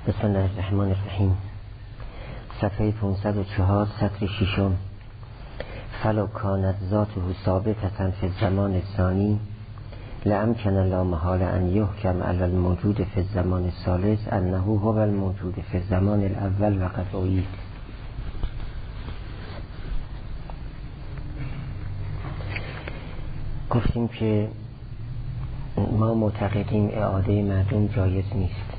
بسم الله الرحمن الرحیم. صفحه 504 سطر ششم. فلو کانت ذاته ثابتة فی الزمان الثانی لامکن لا محال ان یحکم علی الموجود فی الزمان الثالث انه هو الموجود فی الزمان الاول و قد اعید. گفتیم که ما معتقدیم اعاده معدوم جایز نیست.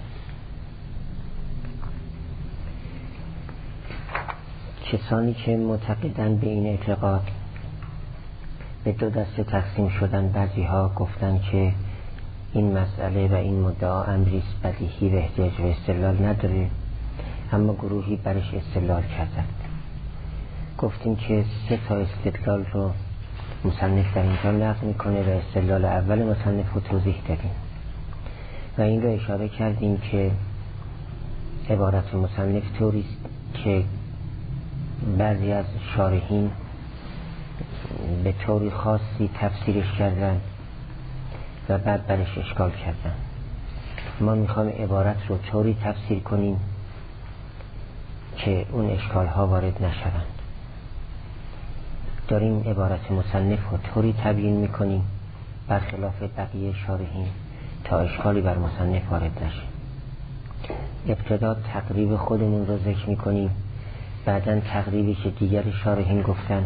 کسانی که معتقدن به این اعتقاد به دو دسته تقسیم شدن. بعضی ها گفتن که این مسئله و این مدعا امریست بدیهی و احتیاج به استدلال نداره، اما گروهی برش استدلال کردند. گفتیم که 3 تا استدلال رو مصنف در اینجا نقل میکنه و استدلال اول مصنف رو توضیح دادیم و این رو اشاره کردیم که عبارت مصنف طوریست که بعضی از شارحین به طوری خاصی تفسیرش کردن و بعد برش اشکال کردن. ما میخوایم عبارت رو طوری تفسیر کنیم که اون اشکال ها وارد نشوند. داریم عبارت مصنف رو طوری تبیین میکنیم برخلاف بقیه شارحین تا اشکالی بر مصنف وارد نشه. ابتدا تقریب خودمون رو ذکر میکنیم، بعدن تقریبی که دیگر شارحین گفتن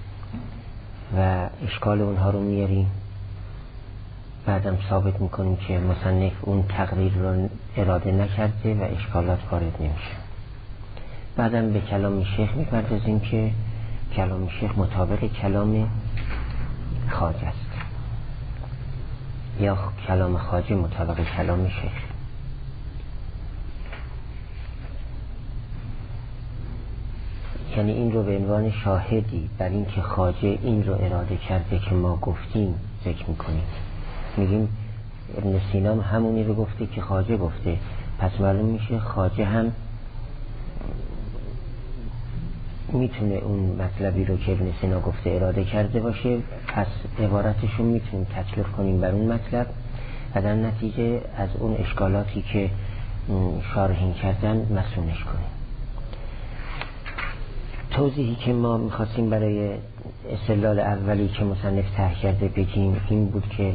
و اشکال اونها رو میاریم، بعدم ثابت میکنیم که مصنف اون تقریر رو اراده نکرده و اشکالات وارد نمیشه. بعدم به کلام شیخ میپردازیم که کلام شیخ مطابق کلام خواجه است یا کلام خواجه مطابق کلام شیخ. یعنی این رو به عنوان شاهدی بر این که خواجه این رو اراده کرده که ما گفتیم ذکر میکنیم. میگیم ابن سینا همونی رو گفته که خواجه گفته، پس معلوم میشه خواجه هم میتونه اون مطلبی رو که ابن سینا گفته اراده کرده باشه، پس عبارتشون میتونیم تطبیق کنیم بر اون مطلب و در نتیجه از اون اشکالاتی که شارحین کردن مسونش کنیم. توضیحی که ما میخواستیم برای استدلال اولی که مصنف طرح کرده بگیم این بود که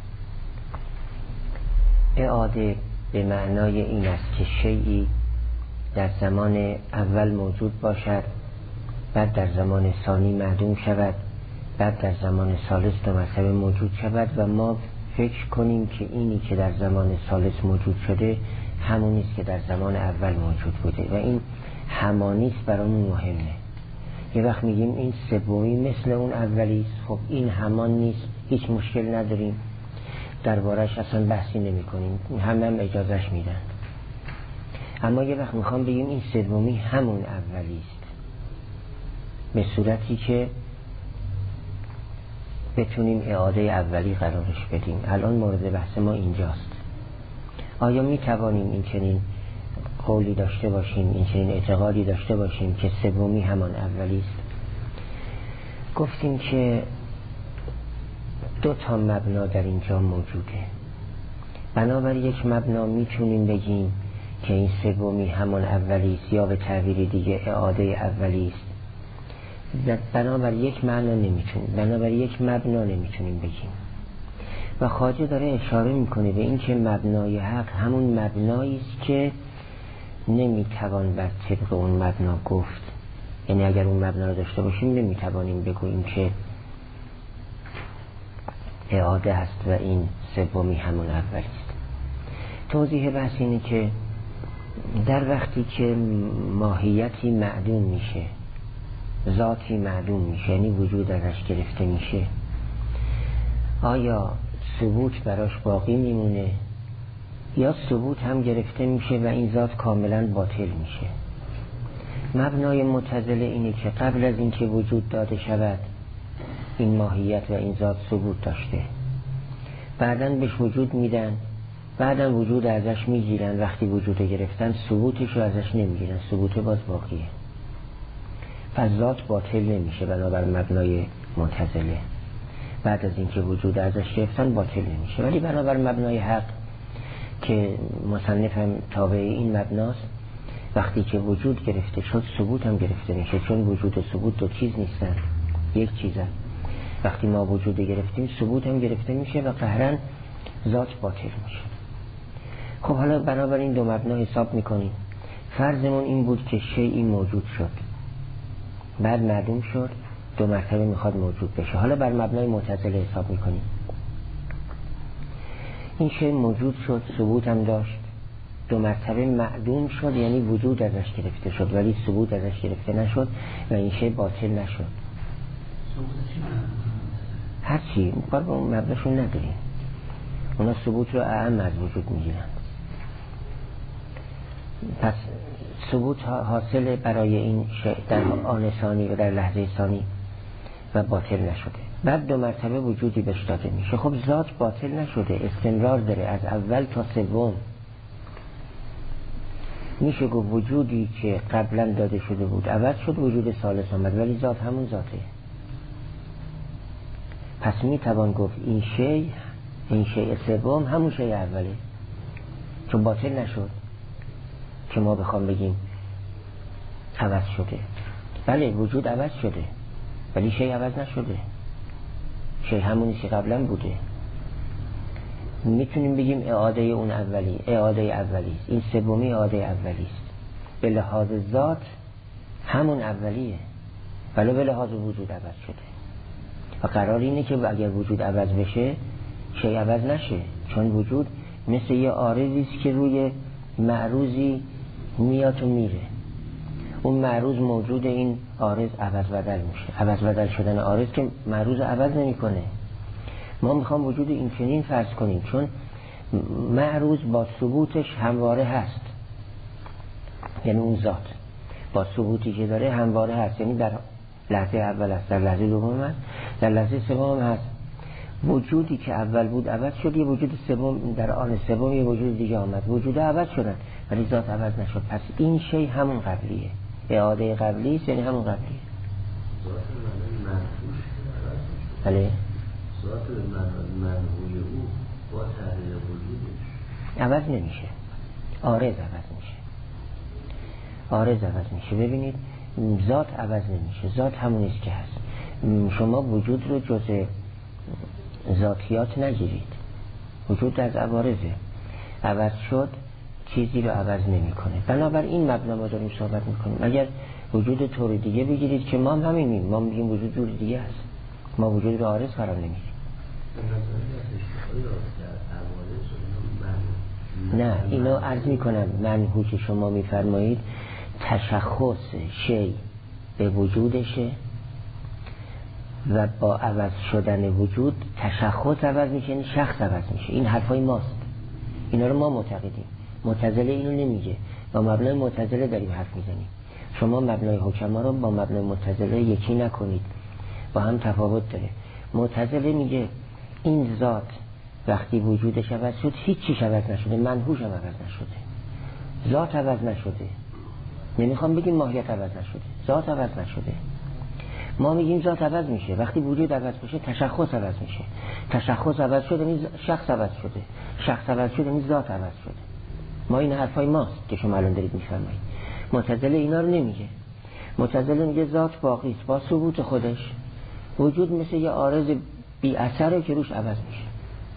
اعاده به معنای این است که شیئی در زمان اول موجود باشد، بعد در زمان ثانی معدوم شود، بعد در زمان ثالث دو مرتبه موجود شود و ما فکر کنیم که اینی که در زمان ثالث موجود شده همونیست که در زمان اول موجود بوده و این همانیست برامون مهمه. یه وقت میگیم این سومی مثل اون اولیست، خب این همان نیست، هیچ مشکل نداریم، دربارش اصلا بحثی نمی کنیم، هم اجازهش میدن. اما یه وقت میخوام بگیم این سومی همون اولیست به صورتی که بتونیم اعاده اولی قرارش بدیم. الان مورد بحث ما اینجاست. آیا میتوانیم این چنین قولی داشته باشیم، این چنین اعتقادی داشته باشیم که سومی همان اولیست؟ گفتیم که 2 تا مبنا در اینجا موجوده. بنابر یک مبنا میتونیم بگیم که این سومی همان اولیست یا به تعبیر دیگه اعاده اولیست. بنابر یک مبنا نمیتونیم بگیم و خواجه داره اشاره میکنه به این که مبنای حق همون مبنایی است که نمیتوان بر طبق اون مبنا گفت. یعنی اگر اون مبنا رو داشته باشیم نمیتوانیم بگوییم که اعاده هست و این سومی همون اولیست. توضیح بحث اینه که در وقتی که ماهیتی معدوم میشه، ذاتی معدوم میشه، یعنی وجود ازش گرفته میشه، آیا ثبوت براش باقی میمونه یا ثبوت هم گرفته میشه و این ذات کاملا باطل میشه؟ مبنای معتزله اینه که قبل از اینکه وجود داده شود این ماهیت و این ذات ثبوت داشته، بعداً بهش وجود میدن، بعداً وجود ازش میگیرن، وقتی وجود گرفتن ثبوتش رو ازش نمیگیرن، ثبوت باز باقیه، پس ذات باطل نمیشه بنابر مبنای معتزله. بعد از اینکه وجود ازش گرفتن باطل نمیشه. ولی بنابر مبنای حق که مصنف هم تابع این مبناست، وقتی که وجود گرفته شد ثبوت هم گرفته میشه، چون وجود و ثبوت دو چیز نیستن، یک چیزن. وقتی ما وجود گرفتیم ثبوت هم گرفته میشه و قهرن ذات باطل میشه. خب حالا بنابراین دو مبنا حساب میکنیم. فرضمون این بود که شیئی موجود شد، بعد معدوم شد، دو مرتبه میخواد موجود بشه. حالا بر مبنای معتزله حساب میکنیم. این شیء موجود شد، ثبوت هم داشت، دو مرتبه معدوم شد، یعنی وجود ازش گرفته شد ولی ثبوت ازش گرفته نشد و این شیء باطل نشد. هرچی کار با اون مبناشون نداریم، اونا ثبوت رو اعم از وجود میگیرن. پس ثبوت حاصل برای این شیء در آن ثانی و در لحظه ثانی و باطل نشده. بعد دو مرتبه وجودی بهش داده میشه. خب ذات باطل نشده، استمرار داره از اول تا سوم. میشه گفت وجودی که قبلا داده شده بود عوض شد، وجود ثالث آمد، ولی ذات همون ذاته. پس میتوان گفت این شیء سوم همون شیء اوله، چون باطل نشد که ما بخوام بگیم عوض شده. بله وجود عوض شده ولی شیء عوض نشده، شیء همونی که قبلا بوده. میتونیم بگیم اعاده اون اعاده اولی است، این سومی اعاده اولی است. به لحاظ ذات همون اولیه ولی به لحاظ وجود عوض شده و قرار اینه که اگر وجود عوض بشه شیء عوض نشه، چون وجود مثل یه عارضی است که روی معروضی میاد و میره. اون معروض موجود، این عارض عوض بدل میشه. عوض بدل شدن عارض که معروض عوض نمیکنه. ما میخوام وجود این چنین فرض کنیم، چون معروض با ثبوتش همواره هست، یعنی اون ذات با ثبوتی که داره همواره هست، یعنی در لحظه اول هست، در لحظه دوم هست، در لحظه سوم هست. وجودی که اول بود عوض شد، یه وجود سوم در آن سوم یه وجود دیگه آمد، وجود عوض شدن ولی ذات عوض نشد. پس این شی همون قبلیه، اعاده قبلی است، یعنی همون قبلیه. بله ذات منهوی او با تغییر وجودش عوض نمیشه، عارض عوض میشه، عارض عوض میشه. ببینید ذات عوض نمیشه، ذات همونیست که هست. شما وجود رو جز ذاتیات نگیرید، وجود از عوارضه، عوض شد چیزی رو عوض نمیکنه. بنابراین مبنا ما داریم صحبت میکنیم. اگر وجود طور دیگه بگیرید که ما هم همینیم، ما میگیم وجود طور دیگه هست، ما وجود رو عارض قرار نمیدیم. نه اینو عرض میکنم، منهو که شما میفرمایید تشخص شی به وجودشه و با عوض شدن وجود تشخص عوض میشه، یعنی شخص عوض میشه. این حرفای ماست، اینا رو ما معتقدیم. معتزله اینو نمیگه، با مبنای معتزله داریم حرف میزنیم. شما مبنای حکما رو با مبنای معتزله یکی نکنید، با هم تفاوت داره. معتزله میگه این ذات وقتی وجودش عوض شد هیچ چیز عوض نشده، منهوش هم عوض نشده، ذات عوض نشده. نمیخوام بگیم ماهیت عوض نشده، ذات عوض نشده. ما میگیم ذات عوض میشه، وقتی وجود عوض بشه تشخص عوض میشه، تشخص عوض شده یعنی شخص عوض شده، شخص عوض شده یعنی ذات عوض شده. ما این حرفای ماست که شما الان دارید میفرمایید. معتزله اینا رو نمیگه. معتزله میگه ذات باقی است با ثبوت خودش، وجود مثل یه عارض بی اثره که روش عوض میشه.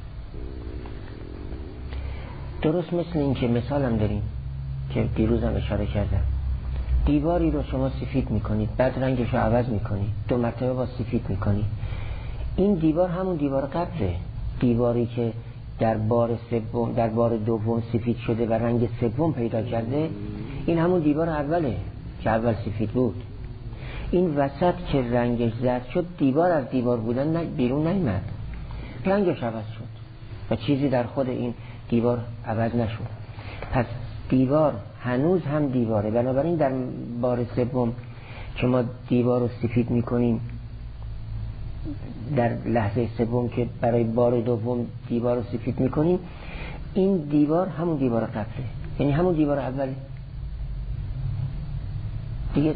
درست مثل این که مثال هم داریم که دیروز هم اشاره کردم، دیواری رو شما سفید میکنید، بعد رنگش رو عوض میکنید، دو مرتبه با سفید میکنید. این دیوار همون دیوار قبله، دیواری که در بار دوم سفید شده و رنگ سوم پیدا کرده، این همون دیوار اوله که اول سفید بود. این وسط که رنگش زرد شد، دیوار از دیوار بودن بیرون نیامد، رنگش عوض شد و چیزی در خود این دیوار عوض نشد. پس دیوار هنوز هم دیواره. بنابراین در بار سوم که ما دیوار رو سفید میکنیم، در لحظه سوم که برای بار دوم دیوار رو سفید میکنیم، این دیوار همون دیوار قبله، یعنی همون دیوار اوله دیگه.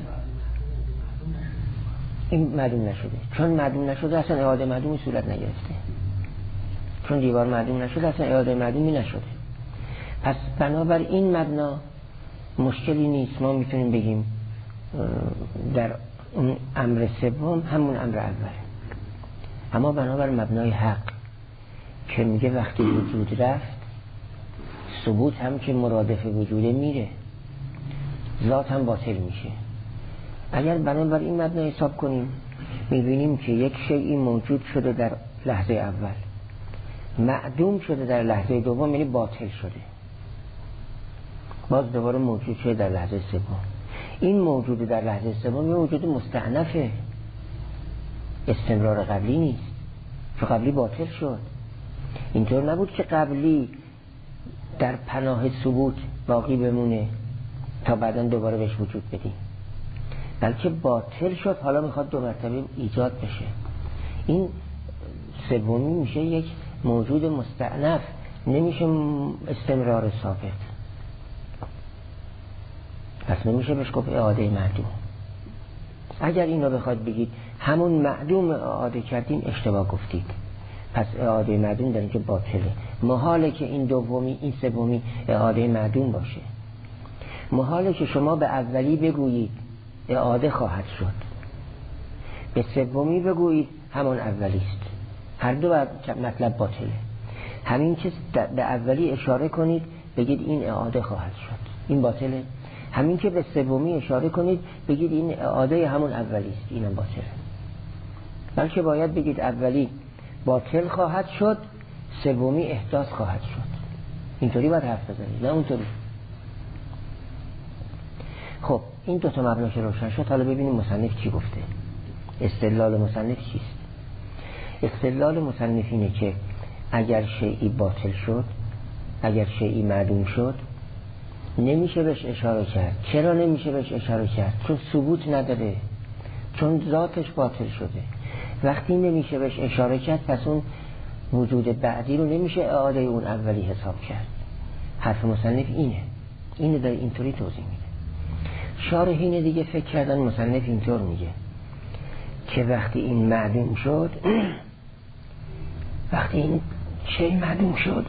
این معدوم نشده، چون معدوم نشده اصلا اعاده معدومی صورت نگرفته، چون دیوار معدوم نشده اصلا اعاده معدومی نشده. پس بنابر این مبنا مشکلی نیست، ما میتونیم بگیم در اون امر سوم همون امر اوله. اما بنابر مبنای حق که میگه وقتی وجود رفت ثبوت هم که مرادف وجوده میره، ذات هم باطل میشه. اگر بنابر این مبنا حساب کنیم میبینیم که یک شیئی موجود شده در لحظه اول، معدوم شده در لحظه دوم، یعنی باطل شده، باز دوباره موجود شده در لحظه سوم. این موجود در لحظه سوم یه موجود مستأنفه، استمرار قبلی نیست، چون قبلی باطل شد. اینطور نبود که قبلی در پناه ثبوت باقی بمونه تا بعداً دوباره بهش وجود بدیم، بلکه باطل شد، حالا میخواد دو مرتبه ایجاد بشه. این سومی میشه یک موجود مستأنف، نمیشه استمرار ثابت، پس نمیشه بهش گفت اعاده معدوم. اگر این رو بخواد بگید همون معدوم اعاده کردین اشتباه گفتید، پس اعاده معدوم در اینجا باطله. محاله که این دومی این سومی اعاده معدوم باشه. محاله که شما به اولی بگویید اعاده خواهد شد، به سومی بگویید همون اولی است. هر دو مطلب باطله. همین که به اولی اشاره کنید بگید این اعاده خواهد شد، این باطله. همین که به سومی اشاره کنید بگید این اعاده همون اولی است، اینم باطله. بلکه باید بگید اولی باطل خواهد شد، سومی احداث خواهد شد. اینطوری باید حرف بزنید، نه اونطوری. خب این دو تا مبناش روشن شد. حالا ببینیم مصنف چی گفته. استدلال مصنف چیست؟ استدلال مصنف اینه که اگر شیئی باطل شد، اگر شیئی معدوم شد، نمیشه بهش اشاره کرد. چرا نمیشه بهش اشاره کرد؟ چون ثبوت نداره، چون ذاتش باطل شده. وقتی نمیشه بهش اشاره کرد، پس اون وجود بعدی رو نمیشه اعاده اون اولی حساب کرد. حرف مصنف اینه در اینطوری توضیح میده. شارحین دیگه فکر کردن مصنف اینطور میگه که وقتی این معدوم شد، وقتی این شیء معدوم شد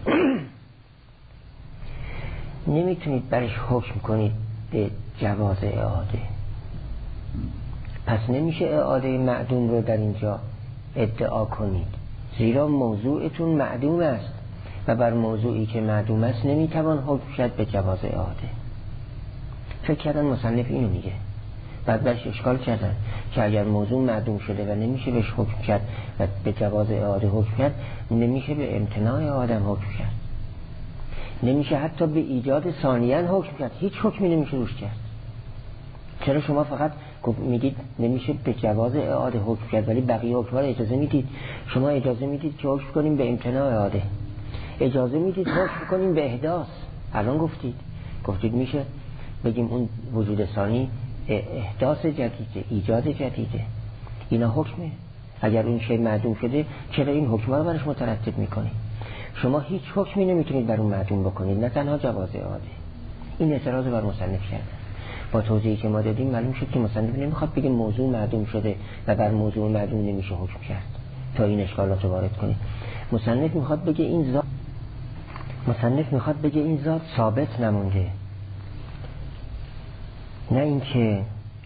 نمیتونید برش حکم کنید به جواز اعاده. پس نمیشه اعاده معدوم رو در اینجا ادعا کنید، زیرا موضوعتون معدوم است و بر موضوعی که معدوم است نمیتوان حکم کرد به جواز اعاده. فکر کردن مصنف اینو میگه، بعد برش اشکال کردن که اگر موضوع معدوم شده و نمیشه بهش حکم کرد و به جواز اعاده حکم کرد، نمیشه به امتناع آدم حکم کرد، نمیشه حتی به ایجاد ثانیاً حکم کرد، هیچ حکمی نمیشه روش کرد. چرا شما فقط میگید نمیشه به جواز اعاده حکم کرد ولی بقیه حکم‌ها رو اجازه میدید؟ شما اجازه میدید که حکم کنیم به امتناع اعاده، اجازه میدید حکم کنیم به احداث. الان گفتید میشه بگیم اون وجود ثانی احداث جدیده، ایجاد جدیده، اینا حکمه. اگر اون شی معدوم شده چرا این حکم‌ها رو برش مترتب میکنید؟ شما هیچ حکمی نمیتونید بر اون معدوم بکنید، نه تنها جواز اعاده. این اعتراض بر مصنف کردن. با توضیحی که ما دادیم معلوم شد که مصنف نمیخواد بگه موضوع معدوم شده و بر موضوع معدوم نمیشه حکم کرد تا این اشکالات رو وارد کنید. مصنف میخواد بگه این ذات ثابت نمونده، نه اینکه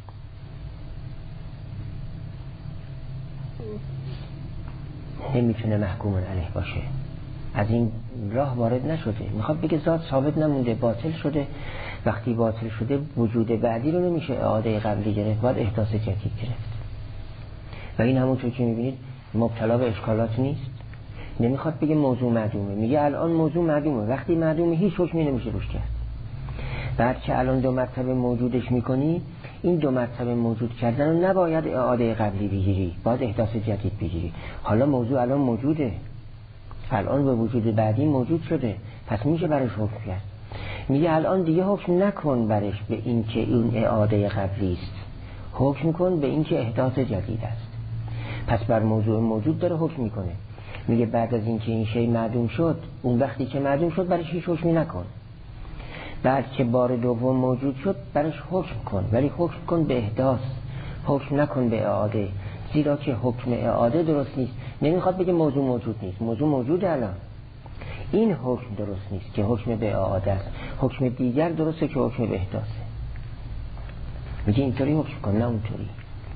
نمیتونه محکوم علیه باشه. از این راه وارد نشده. میخواد بگه ذات ثابت نمونده، باطل شده. وقتی باطل شده وجود بعدی رو نمیشه اعاده قبلی گرفت، باید احداث جدید گرفت. و این همونطور که میبینید مبتلا به اشکالات نیست. نمیخواد بگه موضوع معدومه، میگه الان موضوع معدومه. وقتی معدومه هیچ حکمی نمیشه روش کرد. بعد که الان دو مرتبه موجودش میکنی، این دو مرتبه موجود کردن رو نباید اعاده قبلی بگیری، باید احداث جدید بگیری. حالا موضوع الان موجوده، الان به وجود بعدی موجود شده، پس میشه برش حکم کرد. میگه الان دیگه حکم نکن برش به این که اون اعاده قبلی است، حکم کن به این که احداث جدید است. پس بر موضوع موجود داره حکم میکنه. میگه بعد از این که این شی معدوم شد، اون وقتی که معدوم شد برش هیچ حکمی نکن. بعد که بار دوم موجود شد برش حکم کن، ولی حکم کن به احداث، حکم نکن به اعاده، زیرا که حکم اعاده درست نیست. نمیخواد بگه موضوع موجود نیست، موضوع موجوده. الان این حکم درست نیست که حکم به اعاده است، حکم دیگر درسته که حکم به احداثه. میگه اینطوری حکم کن، نه اونطوری.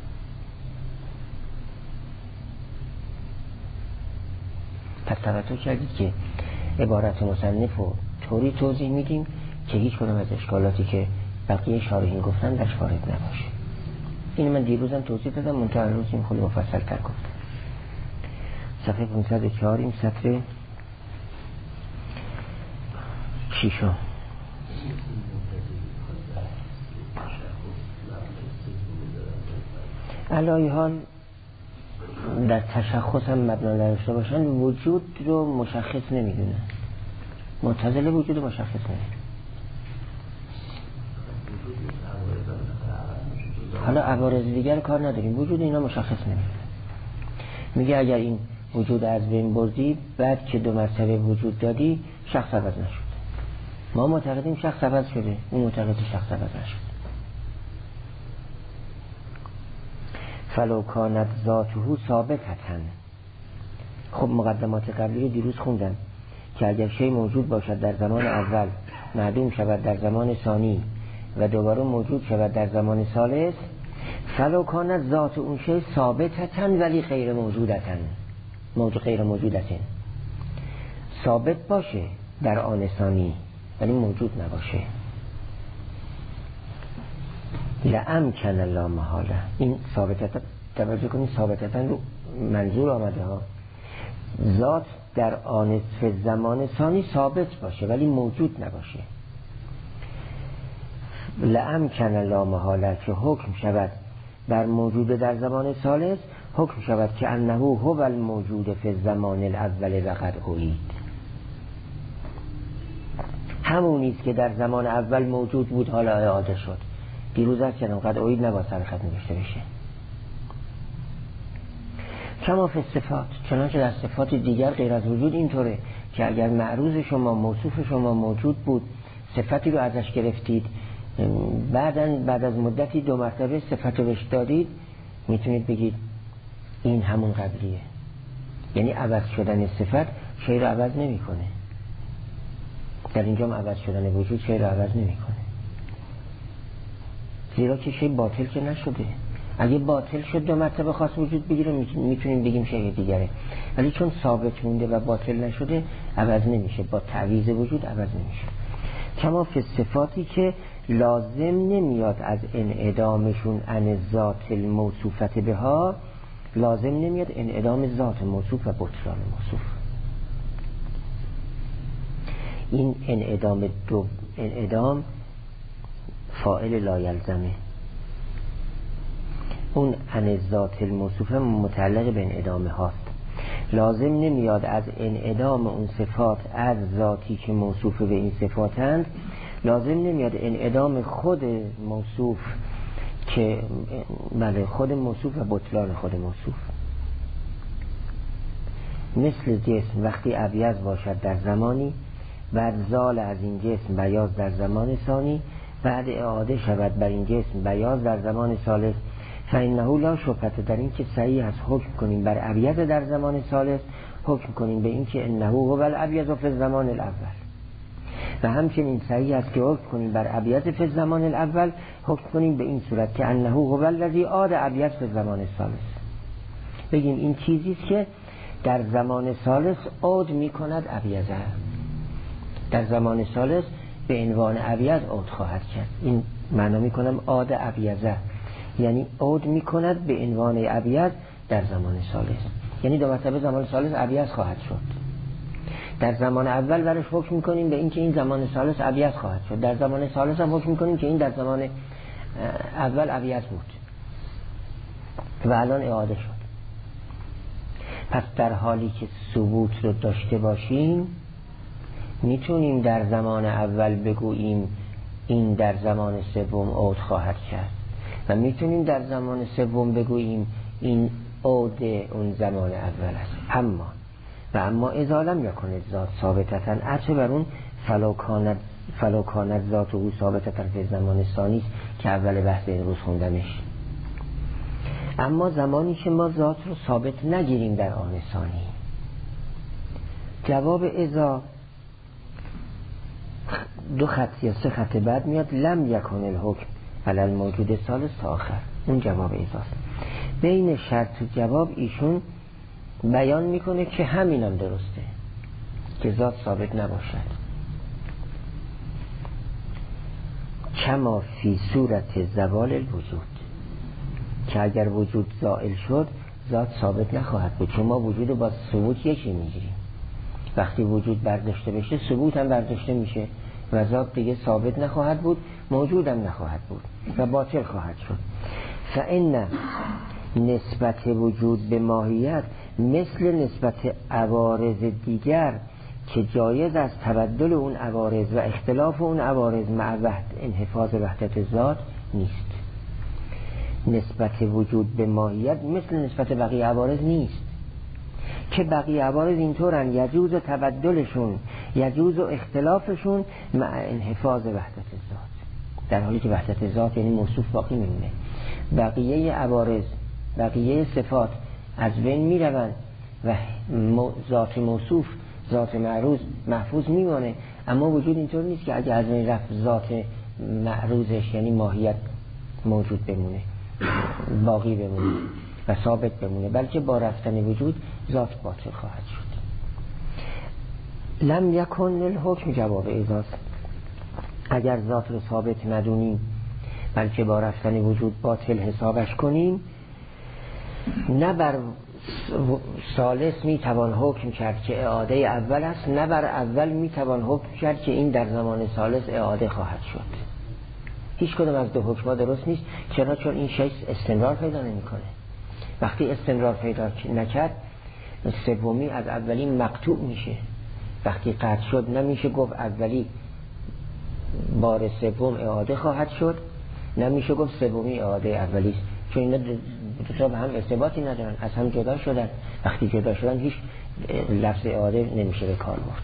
پس توجه کردید که عبارت مصنف رو طوری توضیح میدیم که هیچ کدام از اشکالاتی که بقیه شارحین گفتن درش وارد نباشه. این من دیروزم توضیح دادم، منتها امروز این خیلی مفصل تر گفتم. صفحه 504 این سطر شیشم. علای حال در تشخص هم مبنا نداشته باشن، وجود رو مشخص نمیدونن. معتزله وجود رو مشخص نمیدونن. حالا عوارض دیگر کار نداریم، وجود اینا مشخص نمیدونن. میگه اگر این وجود از بین بردی، بعد که 2 مرتبه وجود دادی، شخص عوض نشد. ما معتقدیم شخص عوض شده، اون معتقد شخص عوض نشد. فلو کانت ذاته ثابتتن. خب مقدمات قبلی رو دیروز خوندم که اگر شی موجود باشد در زمان اول، معدوم شود در زمان ثانی و دوباره موجود شود در زمان ثالث، فلو کانت ذات اون شی ثابتتن ولی غیر موجودتن، غیر موجودتن، ثابت باشه در آن ثانی ولی موجود نباشه. لامکن لا محاله. این ثابتتن، توجه کنید ثابتتن رو منظور آمده ها، ذات در آن زمان ثانی ثابت باشه ولی موجود نباشه. لامکن لا محاله که حکم شود بر موجود در زمان ثالث، حکم شود که انه هو الموجود فی الزمان الاول و قد اعید. همونیست که در زمان اول موجود بود حالا اعاده شد. دیروز از کردم قد اعید نباید سر خط نوشته بشه. کما فی الصفات، چنانچه در صفات دیگر غیر از وجود اینطوره که اگر معروض شما، موصوف شما موجود بود، صفتی رو ازش گرفتید، بعد از مدتی 2 مرتبه صفت رو بهش دادید، میتونید بگید این همون قبلیه. یعنی عوض شدن صفت شی رو عوض نمیکنه. در اینجا هم عوض شدن وجود شی رو عوض نمیکنه، زیرا که شی باطل که نشده. اگه باطل شد 2 مرتبه خاص وجود بگیره میتونیم بگیم شی دیگره، ولی چون ثابت مونده و باطل نشده عوض نمیشه، با تعویض وجود عوض نمیشه. کما فی صفاتی که لازم نمیاد از انعدامشون عن ذات الموصوفت بها، لازم نمیاد انعدام ذات موصوف و بطلان موصوف. این انعدام فاعل لا یلزمه، اون عن ذات الموصوف متعلق به انعدامه هاست. لازم نمیاد از انعدام اون صفات از ذاتی که موصوف به این صفاتند، لازم نمیاد انعدام خود موصوف که بله خود موصوف و بطلان خود موصوف. مثل جسم وقتی ابیض باشد در زمانی، بعد زال از این جسم بیاض در زمان ثانی، بعد اعاده شود بر این جسم بیاض در زمان ثالث، فإنه لا شبهة، در این که صحیح است حکم کنیم بر ابیض در زمان ثالث، حکم کنیم به این که انه هو الابیض فی الزمان الاول، و همچنین صحیح است که حکم کنیم بر ابیض فی الزمان الاول، حکم کنیم به این صورت که انه هو الذی عاد ابیض فی الزمان الثالث. بگیم این چیزی است که در زمان ثالث عود میکند ابیضه، در زمان ثالث به عنوان ابیض عود خواهد کرد. این معنا میکنم عاد ابیضه، یعنی عود میکند به عنوان ابیض در زمان ثالث، یعنی 2 مرتبه زمان ثالث ابیض خواهد شد. در زمان اول برش حکم میکنیم به این که این زمان ثالث ابیض خواهد شد، در زمان ثالث هم حکم میکنیم که این در زمان اول ابیض بود و الان اعاده شد. پس در حالی که ثبوت رو داشته باشیم، میتونیم در زمان اول بگوییم این در زمان سوم عود خواهد کرد، و میتونیم در زمان سوم بگوییم این عود اون زمان اول است. اما اذا لم یکن ذات ثابتتن، عطف بر اون فلو کانت ذات او ثابتتن فی زمان ثانی که اول بحث امروز خوندمش. اما زمانی که ما ذات رو ثابت نگیریم در آن ثانی، جواب اذا 2 خط یا 3 خط بعد میاد لم یکن الحکم علی الموجود ثالث تا آخر. اون جواب ایزاست. بین شرط و جواب ایشون بیان میکنه که همینم درسته که ذات ثابت نباشد، کما فی صورت زوال الوجود، که اگر وجود زائل شد ذات ثابت نخواهد بود، چون ما وجود با ثبوت یکی میگیریم. وقتی وجود برداشته بشه ثبوت هم برداشته میشه و ذات دیگه ثابت نخواهد بود، موجود هم نخواهد بود و باطل خواهد شد. فإن نسبت وجود به ماهیت مثل نسبت عوارض دیگر که جایز از تبدل اون عوارض و اختلاف اون عوارض مع انحفاظ وحدت ذات نیست. نسبت وجود به ماهیت مثل نسبت بقیه عوارض نیست که بقیه عوارض اینطورن یجوز تبدلشون، یجوز اختلافشون مع انحفاظ وحدت ذات، در حالی که وحدت ذات یعنی موصوف باقی میمونه. بقیه عوارض، بقیه صفات از بین میروند و ذات موصوف، ذات معروض محفوظ میمونه. اما وجود اینطور نیست که اگه از بین رفت ذات معروضش یعنی ماهیت موجود بمونه، باقی بمونه و ثابت بمونه، بلکه با رفتن وجود ذات باطل خواهد شد. لم یکن الحکم جواب ایزاست. اگر ذات رو ثابت ندونیم بلکه با رفتن وجود باطل حسابش کنیم، نه بر ثالث میتوان حکم کرد که اعاده اول است، نه بر اول میتوان حکم کرد که این در زمان ثالث اعاده خواهد شد. هیچ کدوم از 2 حکم‌ها درست نیست. چرا؟ چون این شیء استمرار پیدا نمی‌کنه. وقتی استمرار پیدا نکرد، سومی از اولی مقطوع میشه. وقتی قطع شد نمیشه گفت اولی بار سوم اعاده خواهد شد، نمیشه گفت سومی اعاده اولی است، چون اینا دو تا به هم ارتباطی ندارن، از هم جدا شدن. وقتی جدا شدن هیچ لفظ اعاده نمیشه به کار برد.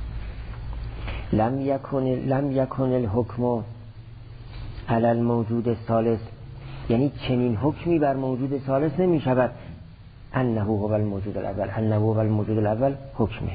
لم یکن الحکم علی الموجود الثالث، یعنی چنین حکمی بر موجود ثالث نمی شود. انه هو الموجود الاول، انه هو الموجود الاول حکمه.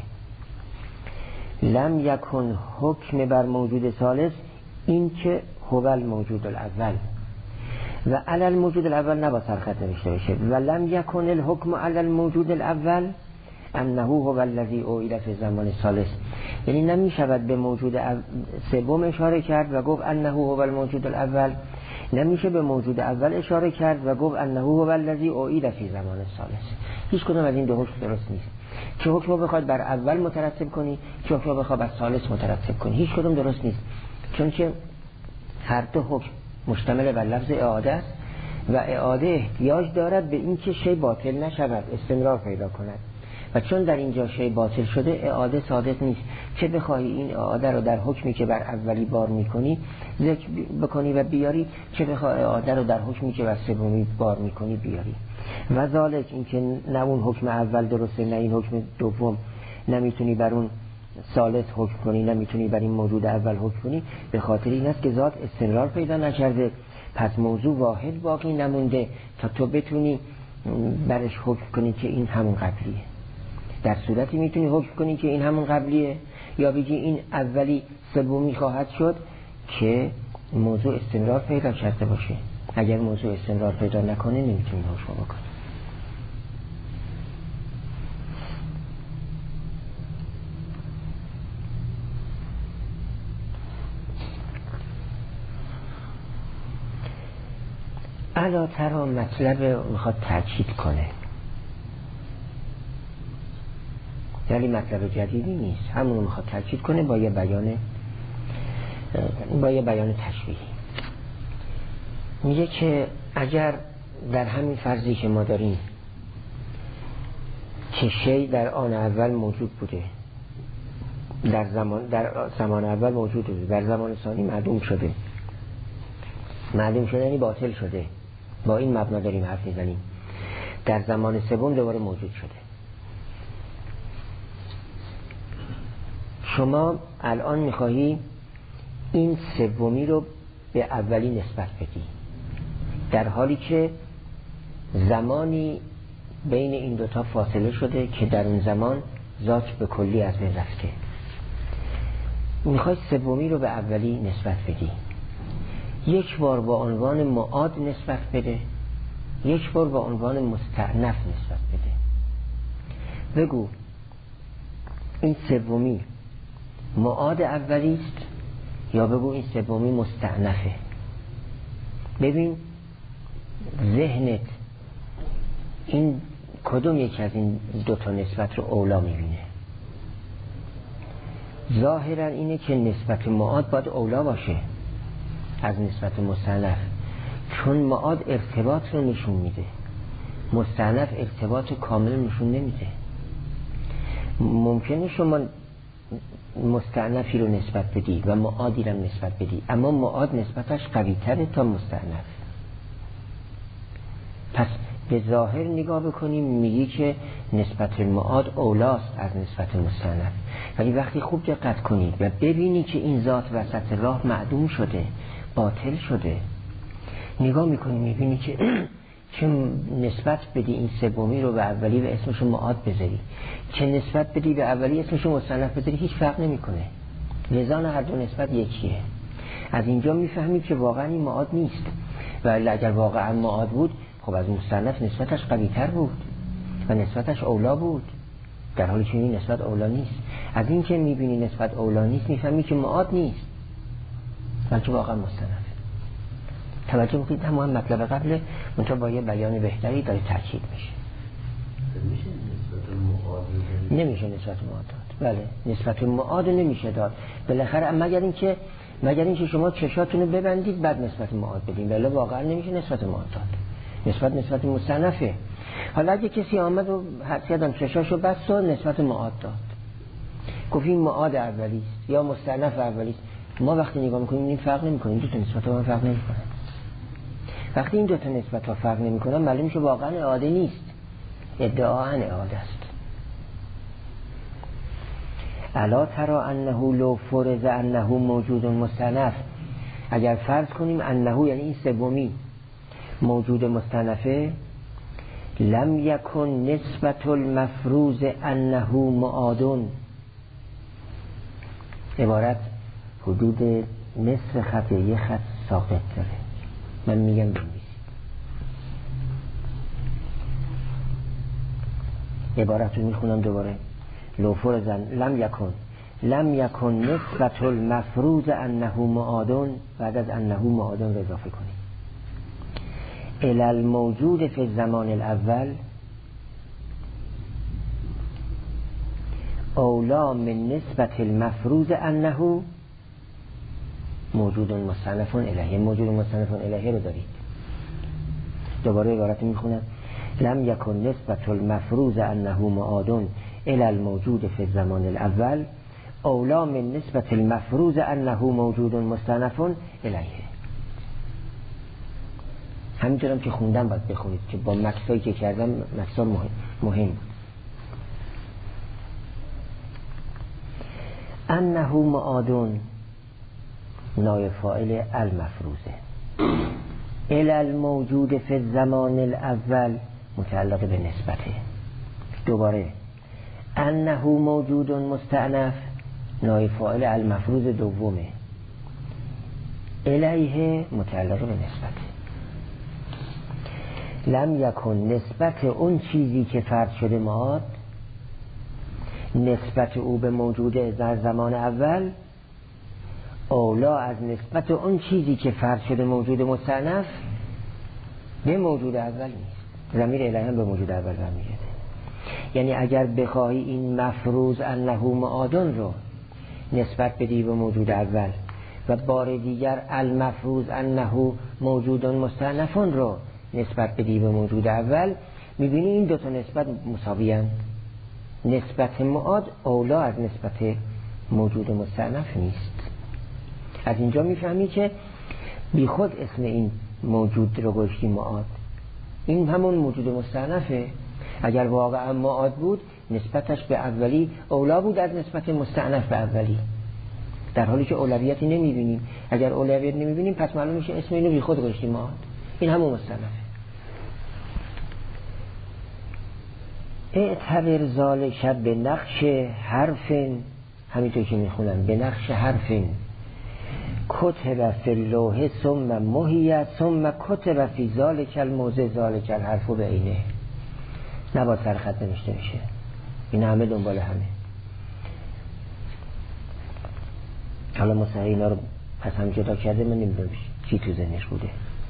لم یکن حکم بر موجود ثالث این که هو الموجود الاول و علی الموجود الاول نباید سرخط نوشته بشه. و لم یکن الحکم علی الموجود الاول انه هو الذی اوئل فی الزمان الثالث، یعنی نمی شود به موجود سوم اشاره کرد و گفت انه هو الموجود الاول، نمیشه به موجود اول اشاره کرد و گفت انه هو الذی اوئل فی الزمان الثالث. هیچ کدوم از این 2 حکم درست نیست. چه حکم بخواد بر اول مترتب کنی، چه حکم بخواد بر ثالث مترتب کنی، هیچ کدوم درست نیست، چون که هر 2 حکم مشتمل بر لفظ اعاده است و اعاده احتیاج دارد به این که شی باطل نشود، استمرار پیدا کند. و چون در اینجا شی باطل شده اعاده صادق نیست. چه بخواهی این اعاده رو در حکمی که بر اولی بار میکنی ذکر بکنی و بیاری، چه بخواهی اعاده رو در حکمی که بر سومی بار میکنی بیاری. و ذالک این که نه اون حکم اول درسته نه این حکم دوم، نمیتونی بر اون ثالث حکم کنی، نمیتونی بر این موجود اول حکم کنی، به خاطر این است که ذات استمرار پیدا نکرده، پس موضوع واحد باقی نمونده تا تو بتونی برش حکم کنی که این همون قبلیه. در صورتی میتونی حکم کنی که این همون قبلیه، یا بگی این اولی سومی خواهد شد که موضوع استمرار پیدا کرده باشه. اگر موضوع استمرار پیدا نکنه نمیتونی حکم بکنی. الا ترا مطلب میخواد تاکید کنه، یعنی مطلب جدیدی نیست، همونو میخواد تاکید کنه با یه بیان تشبیهی. میگه که اگر در همین فرضی که ما داریم که شی در آن اول موجود بوده، در زمان اول موجود بوده، در زمان ثانی معدوم شده یعنی باطل شده، با این مبنا داریم حرف میزنیم، در زمان سوم دوباره موجود شده. شما الان میخواهی این سومی رو به اولی نسبت بدی، در حالی که زمانی بین این دوتا فاصله شده که در اون زمان ذات به کلی از بین رفته. میخوای سومی رو به اولی نسبت بدی، یک بار با عنوان معاد نسبت بده، یک بار با عنوان مستأنف نسبت بده. بگو این سومی معاد اولی است یا بگو این سومی مستأنفه. ببین ذهنت این کدوم یک از این دوتا نسبت رو اولا میبینه. ظاهرا اینه که نسبت معاد باید اولا باشه از نسبت مستأنف، چون معاد ارتباط رو نشون میده، مستأنف ارتباط کامل نشون نمیده. ممکنه شما مستأنفی رو نسبت بدی و معادی رو نسبت بدی، اما معاد نسبتش قوی تره تا مستأنف. پس به ظاهر نگاه بکنیم میگی که نسبت معاد اولاست از نسبت مستأنف، ولی وقتی خوب دقت کنید و ببینی که این ذات وسط راه معدوم شده، باطل شده، نگاه میکنی میبینی که چه نسبت بدی این سومی رو به اولی و اسمشو معاد بذاری، چه نسبت بدی به اولی اسمشو مستأنف بذاری، هیچ فرق نمیکنه. لذا هر دو نسبت یکیه. از اینجا میفهمی که واقعا این معاد نیست، ولی اگر واقعا معاد بود خب از مستأنف نسبتش قوی تر بود و نسبتش اولا بود، در حالی که این نسبت اولا نیست. از این که میبینی نسبت اولا نیست میفهمی که معاد نیست بلکه واقعا مستأنف. توجه میکنید همون مطلب قبل منطقه با یه بیان بهتری داره تأکید میشه. نمیشه نسبت معاد داد. بله نسبت معاد نمیشه داد بالاخره، مگر اینکه شما چشاتونو ببندید بعد نسبت معاد بدین، بله واقعا نمیشه نسبت معاد داد. نسبت مستأنفه. حالا اگه کسی آمد و حسیدم چشاشو بست و نسبت معاد داد، گفت این معاد اولیست یا مستأنف اولیست، ما وقتی نگاه میکنیم این فرق نمیکنه، این دو تا نسبت ها فرق نمیکنه. وقتی این دو تا نسبت ها فرق نمیکنه معلوم میشه واقعا اعاده نیست، ادعاء اعاده است. الا ترى انه لو فرض انه موجود مستأنف، اگر فرض کنیم انه یعنی این سومی موجود مستأنفه، لم یکن نسبت المفروض انه معاد، عبارت حدود نصف خط یه خط ساقط داره، من میگم بنویسید. عبارت رو میخونم دوباره. لو فرض لم یکن نسبت المفروض انه معاد، بعد از انه معاد رو اضافه کنید، الی الموجود فی الزمان الاول اولا من نسبت المفروض انه موجود مستأنف الیه. موجود مستأنف الیه رو دارید. دوباره عبارت میخونم. لم یکن نسبت المفروض انه معاد الی الموجود فی الزمان الاول اولا من نسبت المفروض انه موجود مستأنف الیه. همینطورم که خوندم باید بخونید که با مکسایی که کردم مکسا مهم بود. انه معاد نائب فاعل المفروضه، الی الموجود فی الزمان الاول متعلق به نسبته. دوباره انه موجود مستأنف نائب فاعل المفروض دومه، الیه متعلق به نسبته. لم یکن نسبت اون چیزی که فرض شده معاد، نسبت او به موجود در زمان اول اولا از نسبت اون چیزی که فرض شده موجود مستأنف به موجود اول نیست. ضمیر الیه هم به موجود اول برمیگرده. یعنی اگر بخواهی این مفروض انه معادن رو نسبت بدی به موجود اول و بار دیگر المفروض انه موجود مستأنفون رو نسبت بدی به موجود اول، میبینی این دوتا نسبت مساوی هستند. نسبت معاد اولا از نسبت موجود مستأنف نیست. از اینجا میفهمی که بی خود اسم این موجود رو گذاشتی معاد، این همون موجود مستأنفه. اگر واقعا معاد بود نسبتش به اولی اولا بود از نسبت مستأنف به اولی، در حالی که اولویتی نمیبینیم. اگر اولویت نمیبینیم پس معلوم میشه اسم اینو بی خود گذاشتی معاد، این همون مستأنفه. اعتبر ذالک به نقش حرف همینطور که میخونم به نقش حرف کتب فی اللوح ثم محیت ثم کتب فی ذالک الموضع ذالک الحرف بعینه. نباید سر خط نوشته میشه، این همه دنبال همه. حالا مصحح اینا رو پس هم جدا کرده، من نمیدونم چی تو ذهنش بوده.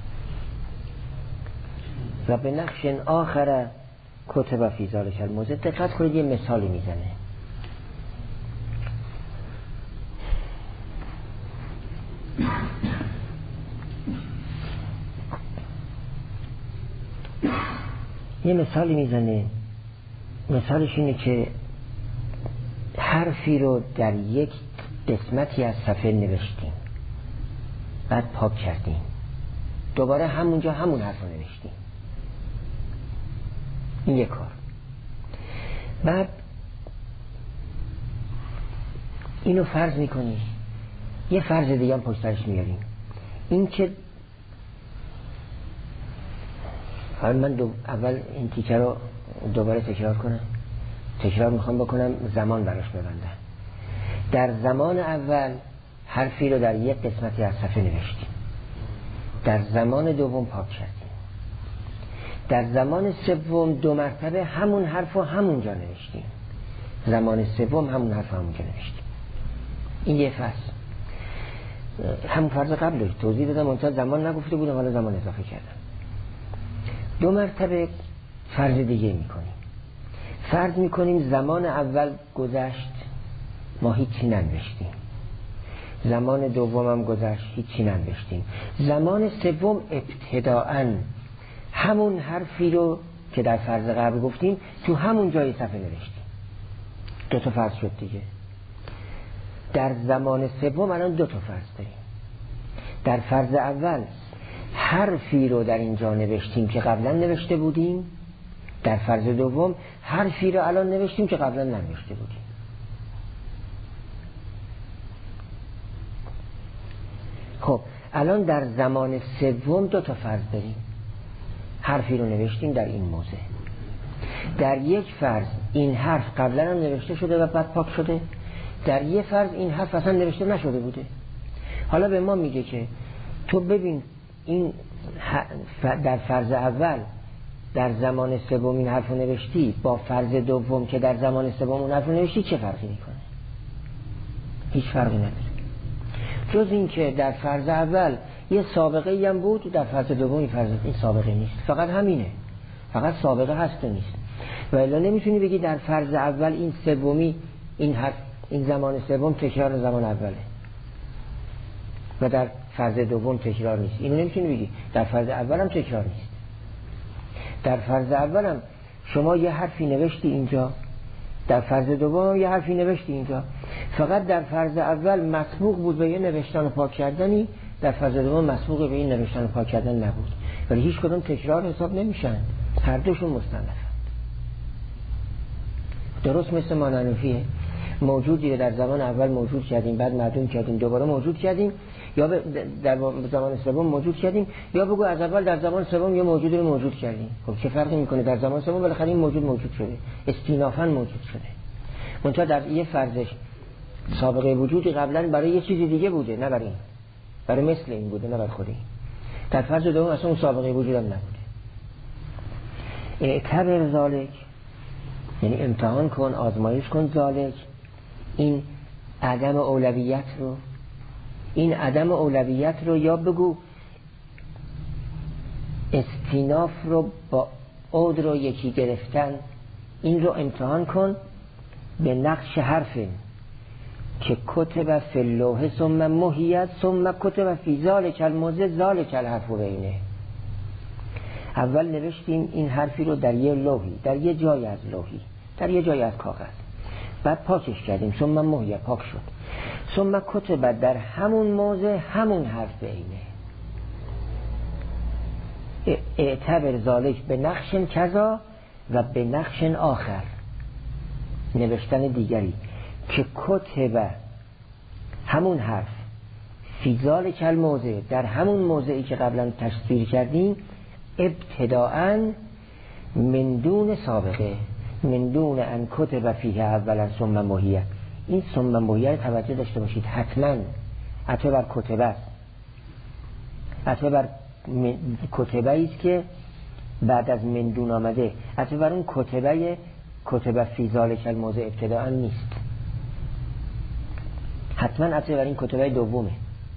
و به نقش آخر کتب فی ذالک الموضع. دقت کنید یه مثالی میزنه. یه مثالی میزنه. مثالش اینه که حرفی رو در یک قسمتی از صفحه نوشتیم، بعد پاک کردیم، دوباره همونجا همون حرف رو نوشتیم. این یک کار. بعد اینو فرض میکنی، یه فرض دیگه هم پشترش میاریم. این که حالا من اول این تیکه رو دوباره تکرار کنم. تکرار میخوام بکنم زمان براش ببندم. در زمان اول حرفی رو در یک قسمتی از صفحه نوشتیم، در زمان دوم پاک کردیم، در زمان سوم 2 مرتبه همون حرف رو همونجا نوشتیم، زمان سوم همون حرف رو همونجا نوشتیم. این یه فصل. همون فرض قبلش توضیح دادم، منتها زمان نگفته بودم، حالا زمان اضافه کردم. 2 مرتبه فرض دیگه میکنیم. فرض میکنیم زمان اول گذشت، ما هیچی ننوشتیم. زمان دوم هم گذشت، هیچی ننوشتیم. زمان سوم ابتداءً همون حرفی رو که در فرض قبل گفتیم تو همون جای صفحه نوشتیم. 2 تا فرض شد دیگه. در زمان سوم الان 2 تا فرض داریم. در فرض اول حرفی رو در اینجا نوشتیم که قبلا نوشته بودیم، در فرض دوم حرفی رو الان نوشتیم که قبلا ننوشته بودیم. خب الان در زمان سوم 2 تا فرض داریم. حرفی رو نوشتیم در این موضع. در یک فرض این حرف قبلا هم نوشته شده و بعد پاک شده. در یک فرض این حرف اصلا نوشته نشده بوده. حالا به ما میگه که تو ببین این در فرض اول در زمان سوم این حرف رو نوشتی با فرض دوم که در زمان سوم اون حرف رو نوشتی چه فرقی میکنه؟ هیچ فرقی نداره، جز این که در فرض اول یه سابقه ای هم بود، در فرض دوم این سابقه نیست. فقط همینه، فقط سابقه هست و نیست. و الا نمیتونی بگی در فرض اول این سومی این زمان سوم تکرار زمان اوله و در فرض دوم تکرار نیست. اینو نمیتونی بگی. در فرض اول هم تکرار نیست. در فرض اول هم شما یه حرفی نوشتی اینجا، در فرض دوم یه حرفی نوشتی اینجا. فقط در فرض اول مسبوق بود به یه نوشتن و پاک کردنی، در فرض دوم مسبوق به این نوشتن و پاک کردن نبود. ولی هیچ کدوم تکرار حساب نمیشن، هر دوشون مستندن. درست مثل مانعنوفیه، موجودی رو در زمان اول موجود کردیم، بعد معدوم کردیم، دوباره موجود کردیم، یا در زمان سوم موجود کردیم، یا بگو از اول در زمان سوم یه موجودی رو موجود کردیم. خب چه فرقی میکنه؟ در زمان سوم بالاخره این موجود شده، استینافاً موجود شده. منتها در یه فرضش سابقه وجودی قبلا برای یه چیزی دیگه بوده، نه برای مثل این بوده، نه برای خودی. در فرض دوم اصلا اون سابقه وجود هم نبوده. اعتبر ذالک یعنی امتحان کن، آزمایش کن ذالک، این عدم اولویت رو یا بگو استیناف رو با عود رو یکی گرفتن، این رو امتحان کن به نقش حرف که کتب فی اللوح ثم محیت ثم کتب فی ذالک الموضع ذالک الحرف بینه. اول نوشتیم این حرفی رو در یه لوحی، در یه جای از لوحی، در یه جای از کاغذ، بعد پاکش کردیم، ثم محیت پاک شد، ثم کتب در همون موضع همون حرف بینه. اعتبر ذالک به نقش کذا و به نقش آخر، نوشتن دیگری که کتب همون حرف فی ذالک الموضع در همون موضعی که قبلا تصویر کردیم، ابتداءً من دون سابقه، من دون ان کتب فیه اولا ثم محیه. این ثم مهیه توجه داشته باشید، حتما عطف بر کتبه است، عطف بر کتبه است که بعد از من دون آمده، عطف بر اون کتبه فی ذالک الموضع ابتداء نیست، حتما عطف بر این کتبه دومه،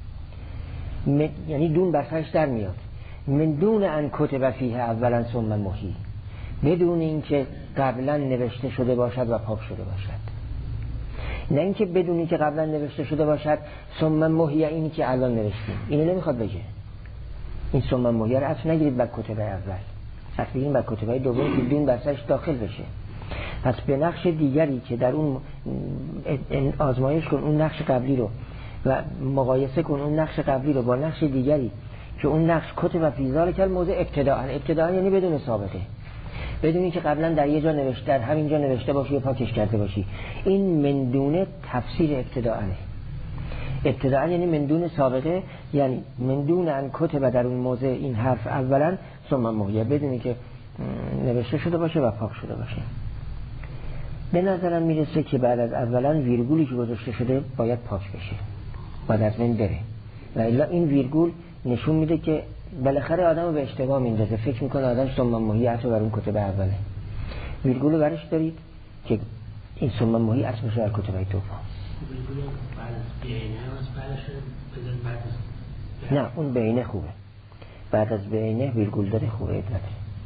یعنی دون برفرش در میاد، من دون ان کتبه فیه اولا ثم مهی، بدون اینکه قبلا نوشته شده باشد و پاک شده باشد، نه اینکه بدون اینکه قبلا نوشته شده باشد ثم مهی اینی که الان نوشتیم، اینو نمیخواد بگه. این ثم مهی رو عطف نگیرید بر کتبه اول، عطف بگیرید بر کتبه دوم که دون برسرش داخل بشه. پس به نقش دیگری که در اون آزمایش کن اون نقش قبلی رو و مقایسه کن اون نقش قبلی رو با نقش دیگری که اون نقش کتب فی ذالک الموضع ابتداء یعنی بدون سابقه، بدون اینکه قبلا در یه جا نوشته در همینجا نوشته باشی و پاکش کرده باشی. این من دون تفسیر ابتداء یعنی من دون سابقه، یعنی من دون ان کتب در اون موضع این حرف اولا ثم مهی، بدون اینکه نوشته شده باشه و پاک شده باشه. به نظرم میرسه که بعد از اولا ویرگولی که گذاشته شده باید پاک بشه، باید از من بره، و الا این ویرگول نشون میده که بالاخره آدمو به اشتباه میندازه، فکر میکنه آدم ثم مهی عطف بر اون کتبه اوله. ویرگولو برش دارید که این ثم مهی عطف بشه بر کتبه دوم. نه اون بینه خوبه، بعد از بینه ویرگول داره خوبه نداره.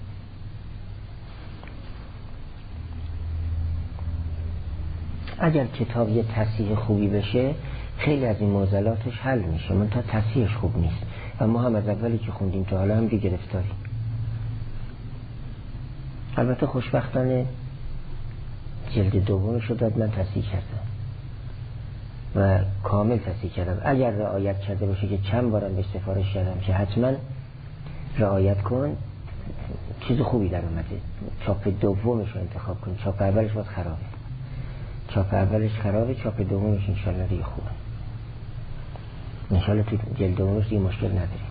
اگر کتاب یه تصحیح خوبی بشه خیلی از این معضلاتش حل میشه، من تا تصحیحش خوب نیست و ما هم از اولی که خوندیم تا حالا هم دیگه گرفتاریم. البته خوشبختانه جلد دومش رو داد من تصحیح کردم و کامل تصحیح کردم. اگر رعایت کرده باشه که چند بارم به سفارش کردم که حتما رعایت کن، چیز خوبی در اومده. چاپ دومش رو انتخاب کن، چاپ اولش باید خرابه، چاپ اولش خرابه، چاپ دومش انشالله دیگه خوبه، انشالله تو جلد دومش دیگه مشکل نداریم.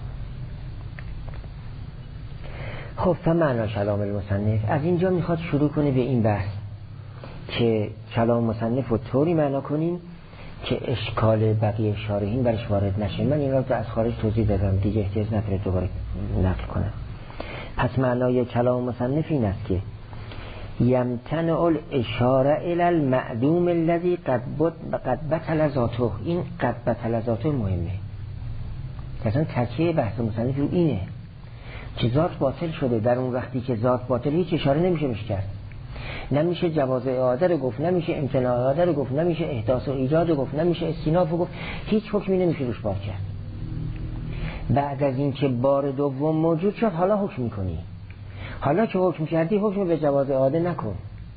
خب فمعنا کلام المصنف، از اینجا میخواد شروع کنه به این بحث که کلام مصنف رو طوری معنا کنیم که اشکال بقیه شارحین برش وارد نشه. من این را از خارج توضیح دادم دیگه احتیاج نداره دوباره نقل کنم. پس معنای کلام مصنف این است که یمتنع الاشاره الی المعدوم الذی قد بطل ذاته. این قد بطل ذاته مهمه، مثلا تکیه بحث مصنف رو اینه که ذات باطل شده. در اون وقتی که ذات باطل هیچ اشاره نمیشه بهش کرد، نمیشه جواز اعاده رو گفت، نمیشه امتناع اعاده رو گفت، نمیشه احداث و ایجاد رو گفت، نمیشه استیناف رو گفت، هیچ حکمی نمیشه روش بار کرد. بعد از این که بار دوم موجود شد حالا حکم میکنی، حالا که حکم کردی حکم به جواز اعاده نکن،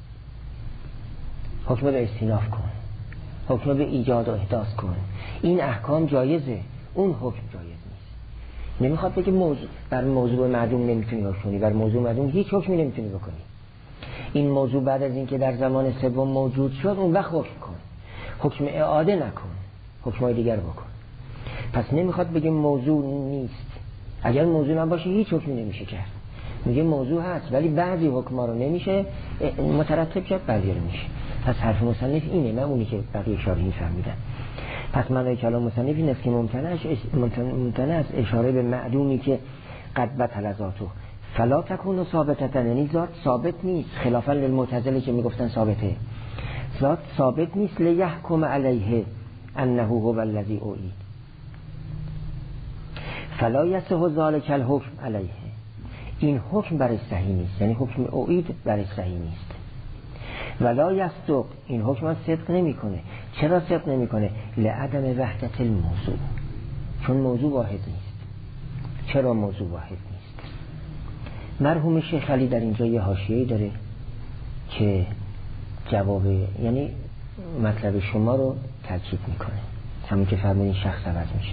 حکم به استیناف کن، حکم به ایجاد و احداث کن. این احکام جایزه، اون حکم جایز نیست. نمیخواد بگه بر موضوع معدوم نمیتونی حکم کنی، بر موضوع معدوم هیچ حکمی نمیتونی بکنی. این موضوع بعد از این که در زمان سوم موجود شد اون وقت حکم کن، حکم اعاده نکن، حکمای دیگر بکن. پس نمیخواد بگه موضوع نیست، اگر موضوع نباشه هیچ حکمی نمیشه کرد. میگه موضوع هست ولی بعضی حکما رو نمیشه مترتب کرد، بعضی رو میشه. پس حرف مصنف اینه، نه اونی که بقیه شارحین فهمیدن. پس معنای کلام مصنف این است که ممتنع است اشاره به معدومی که قد بطل ذاته فلا تکون ثابتة، یعنی ذات ثابت نیست، خلافا للمعتزله که میگفتن ثابته. ذات ثابت نیست لیحکم علیه انه هو الذی اوعید، فلا یصح ذلک الحکم علیه. این حکم برای صحیح نیست، یعنی حکم اوعید برای صحیح نیست. ولا یصدق، این حکم هم صدق نمیکنه. چرا صدق نمیکنه؟ لعدم وحدت الموضوع، چون موضوع واحد نیست. چرا موضوع واحد نیست؟ مرحوم شیخ علی در اینجا یه حاشیه‌ای داره که جواب، یعنی مطلب شما رو تاکید میکنه، همون که فرمودین شخص عوض میشه.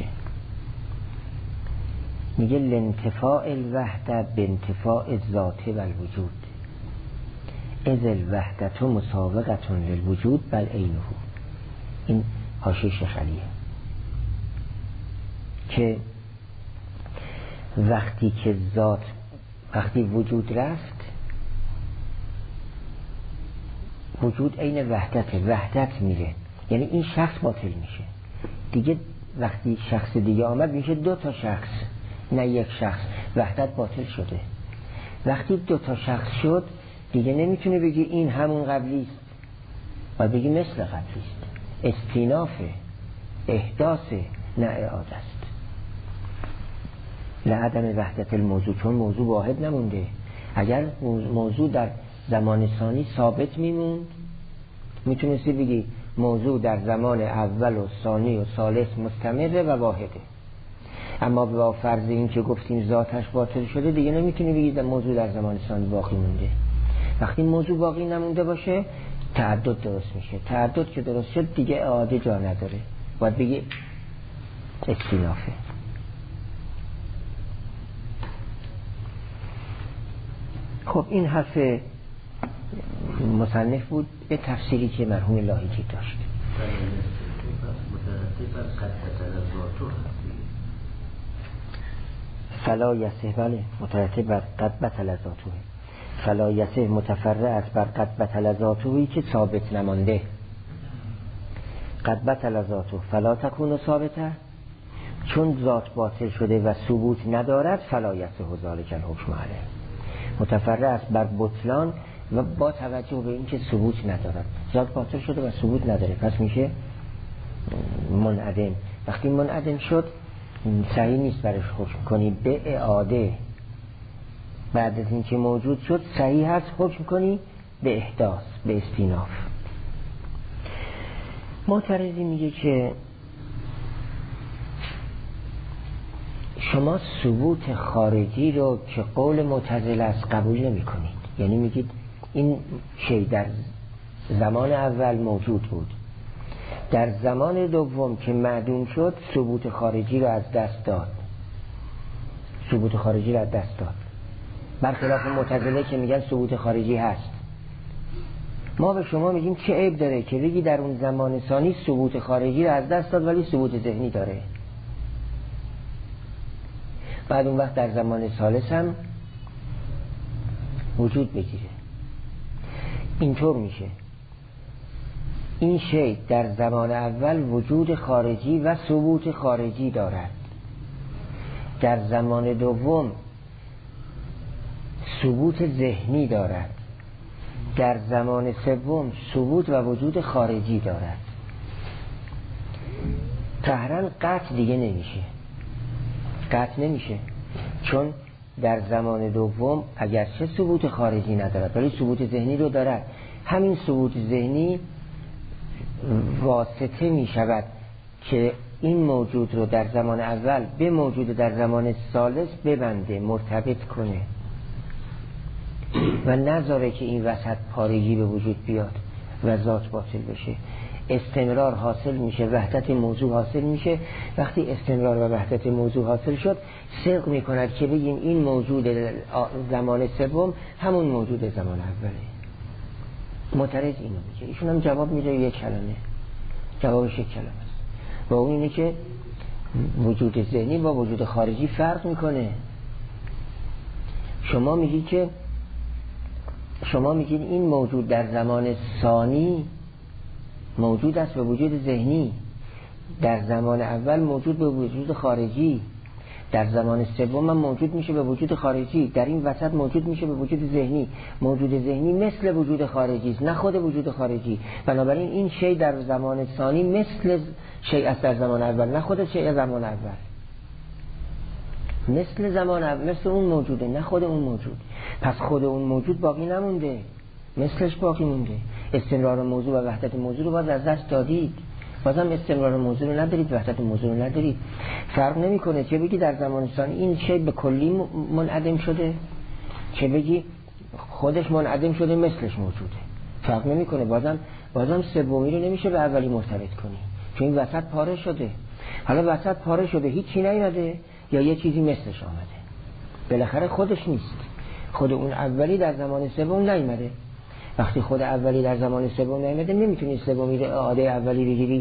میگه لانتفاع الوحده بانتفاع الذات و الوجود، اذ الوحدت مسابقه للوجود بل عینه. این حاشیه شیخ علیه که وقتی که ذات، وقتی وجود رفت، وجود عین وحدت میره، یعنی این شخص باطل میشه دیگه. وقتی شخص دیگه آمد میشه 2 تا شخص، نه یک شخص. وحدت باطل شده. وقتی 2 تا شخص شد دیگه نمیتونه بگی این همون قبلی است، باید بگی مثل قبلی است. استینافه، احداثه، نه اعاده است. لعدم وحدت الموضوع، چون موضوع واحد نمونده. اگر موضوع در زمان ثانی ثابت میموند میتونستی بگی موضوع در زمان اول و ثانی و ثالث مستمره و واحده. اما با فرض این که گفتیم ذاتش باطل شده دیگه نمیتونی بگی موضوع در زمان ثانی باقی مونده. وقتی موضوع باقی نمونده باشه تعدد درست میشه. تعدد که درست شد دیگه اعاده جا نداره، باید بگی استینافه. خب این حرف مصنف بود به تفسیری که مرحوم لاهیجی داشت. فلا یسه، بله مترتب بر قد بطل ذاته. فلا یسه متفرع بر قد بطل ذاتهی که ثابت نمانده. قد بطل ذاته فلا تکون ثابته، چون ذات باطل شده و ثبوت ندارد فلا یسه ذالک الحکم علیه. متفرع است بر بطلان و با توجه به اینکه ثبوت ندارد. ذات باطل شده و ثبوت نداره پس میشه منعدم. وقتی منعدم شد صحیح نیست برش حکم کنی به اعاده. بعد از اینکه موجود شد صحیح هست حکم کنی به احداث، به استیناف. معترضی میگه که شما ثبوت خارجی رو که قول معتزله است قبول نمی کنید. یعنی میگید این شی در زمان اول موجود بود، در زمان دوم که معدوم شد ثبوت خارجی رو از دست داد. ثبوت خارجی رو از دست داد، برخلاف معتزله که میگن ثبوت خارجی هست. ما به شما میگیم چه عیب داره که بگی در اون زمان ثانی ثبوت خارجی رو از دست داد ولی ثبوت ذهنی داره. بعد اون وقت در زمان ثالث هم وجود بگیره. اینطور میشه این شی در زمان اول وجود خارجی و ثبوت خارجی دارد، در زمان دوم ثبوت ذهنی دارد، در زمان سوم ثبوت و وجود خارجی دارد. قهرن قطع دیگه نمیشه، قطع نمیشه، چون در زمان دوم اگرچه ثبوت خارجی ندارد ولی ثبوت ذهنی رو دارد. همین ثبوت ذهنی واسطه می شود که این موجود رو در زمان اول به موجود در زمان ثالث ببنده، مرتبط کنه و نذاره که این وسط پارگی به وجود بیاد و ذات باطل بشه. استمرار حاصل میشه، وحدت موضوع حاصل میشه. وقتی استمرار و وحدت موضوع حاصل شد صدق میکند که بگیم این موجود زمان سوم همون موجود زمان اوله. معترض اینو میگه، ایشون هم جواب میده یک کلمه، جوابش یک کلمه است و اون اینه که وجود ذهنی با وجود خارجی فرق میکنه. شما میگید این موجود در زمان ثانی موجود است به وجود ذهنی، در زمان اول موجود به وجود خارجی، در زمان سوم هم موجود میشه به وجود خارجی، در این وسط موجود میشه به وجود ذهنی. موجود ذهنی مثل وجود خارجی است، نه خود وجود خارجی. بنابراین این شی در زمان ثانی مثل شی است در زمان اول، نه خود شی زمان اول. مثل زمان اول، مثل اون موجوده، نه خود اون موجود. پس خود اون موجود باقی نمونده، مثلش باقی مونده. استمرار موضوع و وحدت موضوع رو باز از دست دادید، بازم استمرار موضوع رو ندارید، وحدت موضوع رو ندارید. فرق نمیکنه چه بگی در زمان ثانی این شی به کلی منعدم شده، چه بگی خودش منعدم شده مثلش موجوده. فرق نمیکنه. بازم سومی رو نمیشه به اولی مرتبط کنی، چون این وسط پاره شده. حالا وسط پاره شده هیچی نیومده یا یه چیزی مثلش آمده، بالاخره خودش نیست. خود اون اولی در زمان سوم نیومده. وقتی خود اولی در زمان سوم نیامده نمیتونی سومی رو اعاده اولی بگیری.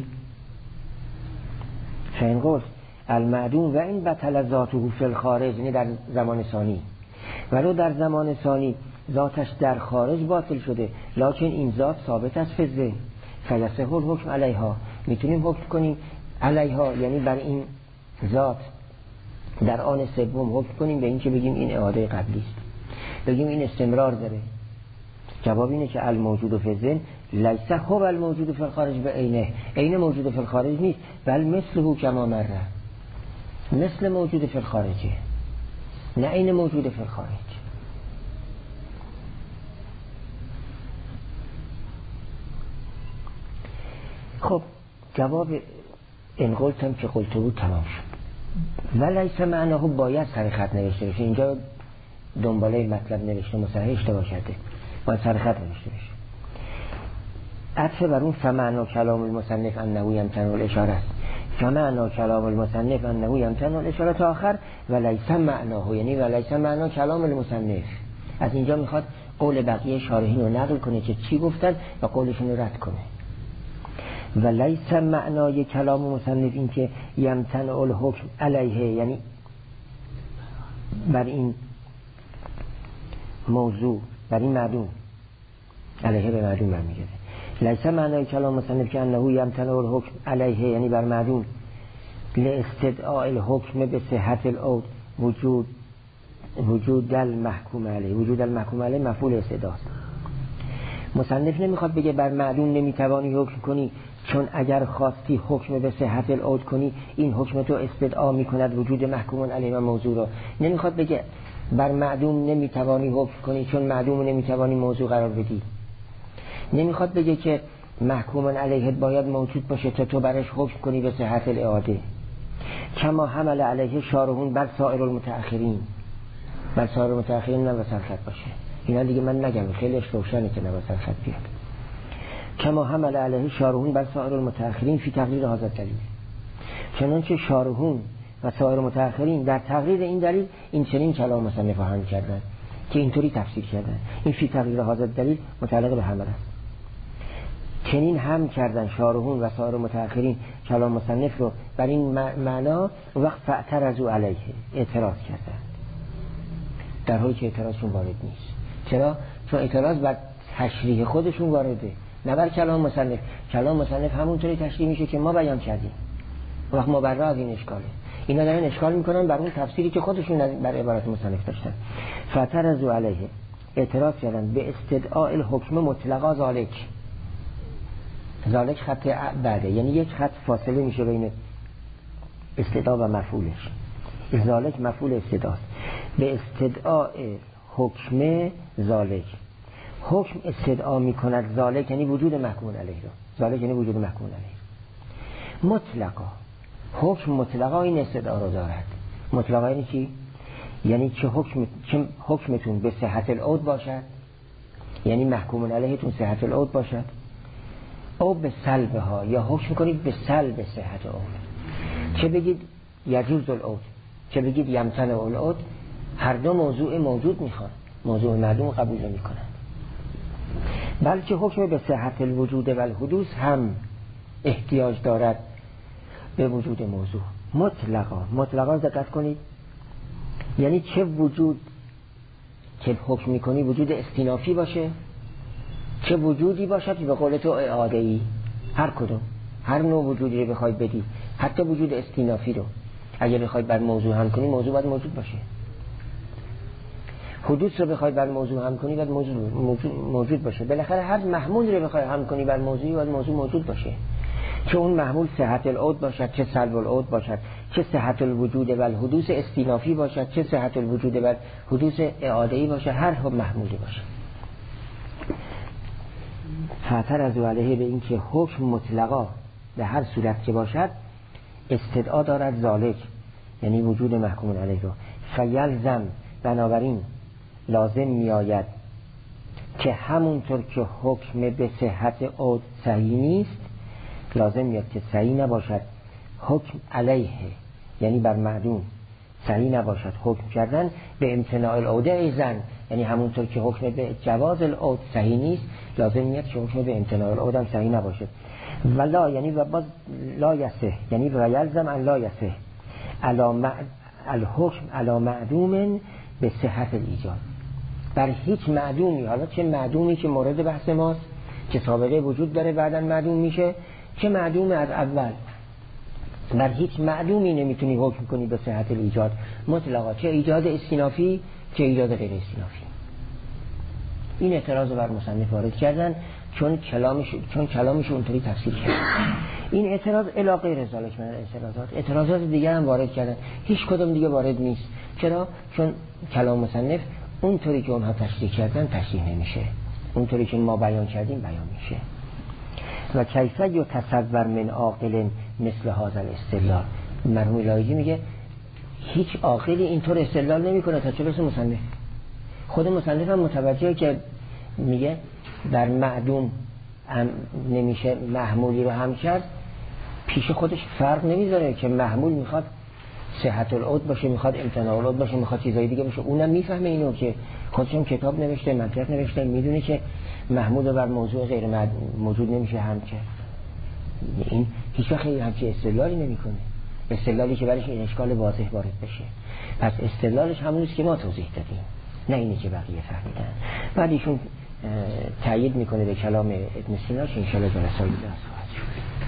فین گفت المعدوم و این بطل ذاته فی الخارج، یعنی در زمان ثانی، ولو در زمان ثانی ذاتش در خارج باطل شده لکن این ذات ثابت است فی ذهن. فیصح الحکم علیها، میتونیم حکم کنیم علیها یعنی بر این ذات در آن سوم حکم کنیم به این که بگیم این اعاده قبلی است، بگیم این استمرار داره. جواب اینه که الموجود فی الذهن لیس هو الموجود فی الخارج به عینه، عین موجود فی الخارج نیست، بل مثله کما مره، مثل موجود فی الخارجه، نه عین موجود فی الخارج. خب جواب این قلتم که قلته بود تمام شد. ولیس معناه باید سر خط نوشته بشه، اینجا دنباله مطلب نوشته مصحح اشتباه کرده، باید سر خط نوشته بشه. عطف بر اون فمعنا کلام المصنف انه یمتنع الاشاره است، فمعنا کلام المصنف انه یمتنع الاشاره تا آخر ولیس معناه، یعنی ولیس معنا کلام المصنف. از اینجا میخواد قول بقیه شارحین رو نقل کنه که چی گفتن و قولشون رو رد کنه. ولیس معنای کلام مصنف این که یمتنع الحکم علیه، یعنی بر این موضوع، بر این معدوم، علیه به معدوم برمیگرده. لیس معنای کلام مصنف که انه یمتنع الحکم علیه یعنی بر معدوم لاستدعاء الحکم به صحت العود وجود المحکوم علیه. وجود المحکوم علیه مفعول استدعاست. مصنف نمیخواد بگه بر معدوم نمیتوانی حکم کنی چون اگر خواستی حکم به صحت العود کنی این حکم تو استدعا میکند وجود محکوم علیه و موضوع رو. نمیخواد بگه بر معدوم نمیتوانی حکم کنی چون معدوم نمیتوانی موضوع قرار بدی. نمیخواد بگه که محکوم علیه باید موجود باشه تا تو برش حکم کنی به صحت الاعاده. کما حمل علیه شارحون بر سایر المتأخرین، بر سایر المتأخرین نوسط خط باشه. اینا دیگه من نگم، خیلی روشنه که نوسط خط بیاد. کما حمل علیه شارحون بر سایر المتأخرین فی تقریر هذا دلیل، چنانچه شارحون و سایر متأخرین در تقریر این دلیل این چنین کلام مصنف هم کردن که اینطوری تفسیر کردن. این فی تقریر هذا دلیل متعلق به حمل است. چنین هم کردن شارحون و سایر متأخرین کلام مصنف رو بر این معنا وقت فاعترضوا علیه، اعتراض کردن، در حالی که اعتراضشون وارد نیست. چرا؟ چون اعتراض بر تشریح خودشون وارده، نه بر کلام مصنف. کلام مصنف همونطوری تشریح میشه که ما بیان کردیم، وقت ما بر از این اشکاله. اینا دارن اشکال میکنن بر اون تفسیری که خودشون بر عبارت مصنف داشتن. فاعترضوا علیه، اعتراض کردن به استدعاء الحکم مطلقا ذالک. ذالک خط بعده، یعنی یک خط فاصله میشه بین استدعا و مفعولش. ذالک مفعول استدعاست. به استدعاء حکم ذالک، حکم استدعا میکند ذالک یعنی وجود محکوم علیه رو. ذالک یعنی وجود محکوم علیه. مطلقا، حکم مطلقا این استدعا رو دارد. مطلقا یعنی چی؟ یعنی چه حکمتون به صحت العود باشد، یعنی محکوم علیهتون صحت العود باشد، او به سلبها، یا حکم کنید به سلب صحت العود. چه بگید یجوز العود، چه بگید یمتنع العود، هر دو موضوع موجود میخوان، موضوع معدوم قبول نمی کنن. بلکه حکم به صحت الوجود و الحدوث هم احتیاج دارد به وجود موضوع. مطلقا دقت کنید، یعنی چه وجود که حکم میکنی وجود استینافی باشه، چه وجودی باشد به قول تو اعاده‌ای، هر کدوم، هر نوع وجودی رو بخواید بدی، حتی وجود استینافی رو اگر بخواید بر موضوع هم کنی موضوع باید موجود باشه. حدوث رو بخواید بر موضوع هم کنی باید موجود باشه. بالاخره هر محمول رو بخواید هم کنی بر موضوعی باید موضوع موجود باشه، چه اون محمول صحت العود باشد، چه سلب العود باشد، چه صحت الوجود و الحدوث استینافی باشد، چه صحت الوجود و الحدوث اعاده‌ای باشد، هر محمولی باشه. فاعترضوا علیه به این که حکم مطلقا به هر صورت که باشد استدعا دارد ذالک یعنی وجود محکوم علیه رو. فیلزم، بنابراین لازم میآید که همونطور که حکم به صحت عود صحیح نیست، لازم میاد که صحیح نباشد حکم علیه یعنی بر معدوم صحیح نباشد حکم کردن به امتناع العود ایزن، یعنی همونطور که حکم به جواز العود صحیح نیست لازم میاد که حکم به امتناع العود هم صحیح نباشد. ولا یعنی و باز لا یصح، یعنی و یلزم ان لا یصح الحکم علی معدوم به صحت الایجاد، بر هیچ معدومی، حالا چه معدومی که مورد بحث ماست که سابقه وجود داره بعداً معدوم میشه، چه معدوم از اول. بر هیچ معدومی نمیتونی حکم کنی به صحت ایجاد مطلقا، چه ایجاد استینافی چه ایجاد غیر استینافی. این اعتراض بر مصنف وارد کردن چون کلامش اونطوری تفسیر کرد. این اعتراض الی غیر ذالک من اعتراضات دیگه هم وارد کردن، هیچ کدوم دیگه وارد نیست. چرا؟ چون کلام مصنف اونطوری که اونها تشریح کردن تشریح نمیشه، اونطوری که ما بیان کردیم بیان میشه. و کیفه یا تصور من عاقل مثل هذا الاستدلال. مرحوم لایجی میگه هیچ عاقلی اینطور استدلال نمیکنه تا چه برسه مصنف. خود مصنف هم متوجه که میگه در معدوم نمیشه محمولی رو هم کرد، پیش خودش فرق نمیذاره که محمول میخواد صحت العود باشه، میخواد امتناع العود باشه، میخواد چیزای دیگه باشه. اونم میفهمه اینو که خودشون کتاب نوشته، منطق نوشته، میدونه که محمول بر موضوع غیر موجود نمیشه هم کرد. این هیچ وقت همچین استدلالی نمیکنه، استدلالی که برایش این اشکال واضح وارد بشه. پس استدلالش همونیست که ما توضیح دادیم، نه اینی که بقیه فهمیدن. بعد ایشون تایید میکنه به کلام ابن سینا که انشاءالله جلسه دیگه خواهد شد.